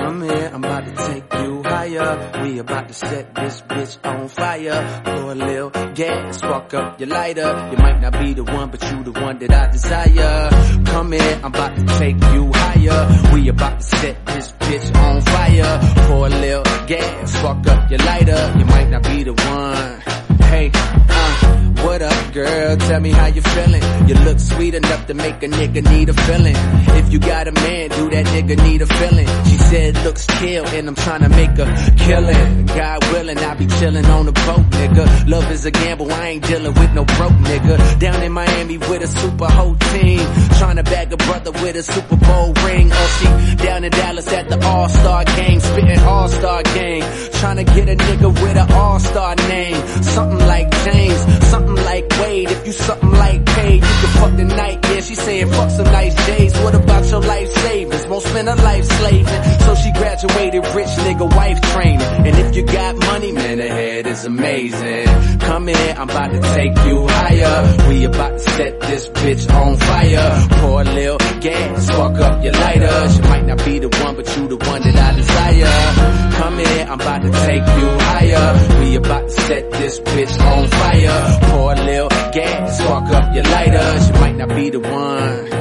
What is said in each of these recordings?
Come here, I'm about to take you higher. We about to set this bitch on fire. Pour a little gas, spark up your lighter. You might not be the one, but you the one that I desire. Come here, I'm about to take you higher. We about to set this bitch on fire. Pour a little gas, spark up your lighter. You might not be the one. Hey, what up, girl? Tell me how you feeling. You look sweet enough to make a nigga need a feeling. If you got a man, do that nigga need a feeling? She said looks kill, and I'm tryna make a killing. God willing, I be chillin' on the boat, nigga. Love is a gamble, I ain't dealing with no broke nigga. Down in Miami with a super whole team, tryna bag a brother with a Super Bowl ring. Or she down in Dallas at the All-Star game, spittin' All-Star game, tryna get a nigga with an All-Star name. Something like James, something like Wade. If you something like Paid, you can fuck the night. Yeah, she saying fuck some nice days. What about your life savings? Won't spend her life slaving. So she graduated rich nigga wife training. And if you got money, man, the head is amazing. Come here, I'm about to take you higher. We about to set this bitch on fire. Pour a little gas, spark up your lighter. She might not be the one, but you the one that I desire. Come here, I'm about to take you higher. We about to set this bitch on fire. Pour a little gas, spark up your lighter. She might not be the one.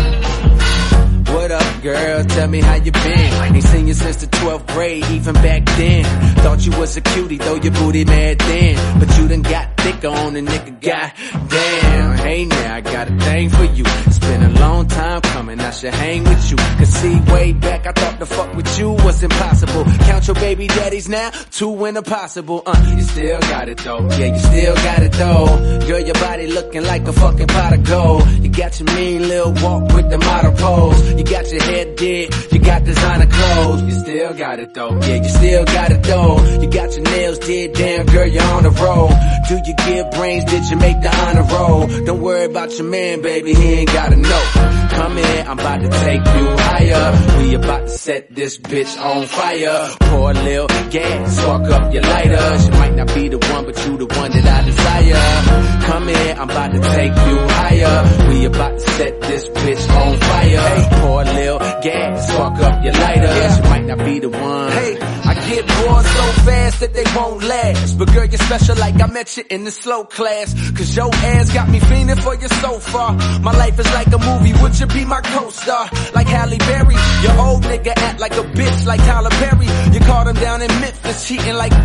What up, girl? Tell me how you been. Ain't seen you since the 12th grade, even back then. Thought you was a cutie, throw your booty mad then. But you done got thicker on the nigga, goddamn. Hey now, I got a thing for you. It's been a long time coming, I should hang with you. Cause see, way back, I thought the fuck with you was impossible. Count your baby daddies now, 2 in a possible. You still got it though, yeah, you still got it though. Girl, your body looking like a fucking pot of gold. You got your mean little walk with the model pose. You got your head did, you got designer clothes. You still got it though, yeah, you still got it though. You got your nails did, damn girl, you're on the roll. Do you give brains, did you make the honor roll? Don't worry about your man, baby, he ain't gotta know. Come here, I'm about to take you higher. We about to set this bitch on fire. Pour a little gas, spark up your lighter. She might not be the one, but you the one that I desire. Come here, I'm about to take you higher. We about to set this bitch on fire. Hey, pour a little gas, spark up your lighter. She might not be the one. Hey, I get bored so fast that they won't last. But girl, you're special like I met you in the slow class. Cause your ass got me fiending for you so far. My life is like a movie, would you be my co-star? Like Halle Berry, your old nigga act like a bitch like Tyler Perry. You caught him down in Memphis cheating like...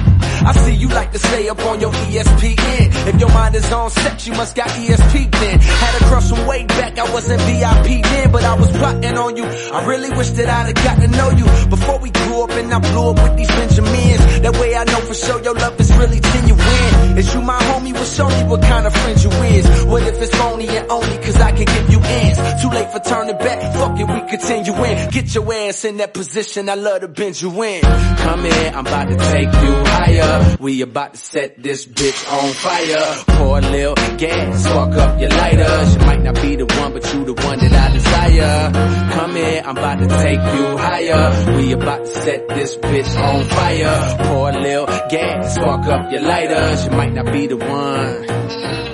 I see you like to stay up on your ESPN. If your mind is on set, you must got ESP then. Had a crush from way back, I wasn't VIP then, but I was plotting on you. I really wish that I'd have got to know you before we grew up and I blew up with these Benjamins. That way I know for sure your love is really genuine. Is you my homie? Well, show me what kind of friend you is. What if it's phony and only cause I can give you ends? Too late for turning back, fuck it, we continue in. Get your ass in that position, I love to bend you in. Come here, I'm about to take you higher. We about to set this bitch on fire. Pour a little gas, spark up your lighter. She might not be the one, but you the one that I desire. Come here, I'm about to take you higher. We about to set this bitch on fire. Pour a little gas, spark up your lighter. She might not be the one.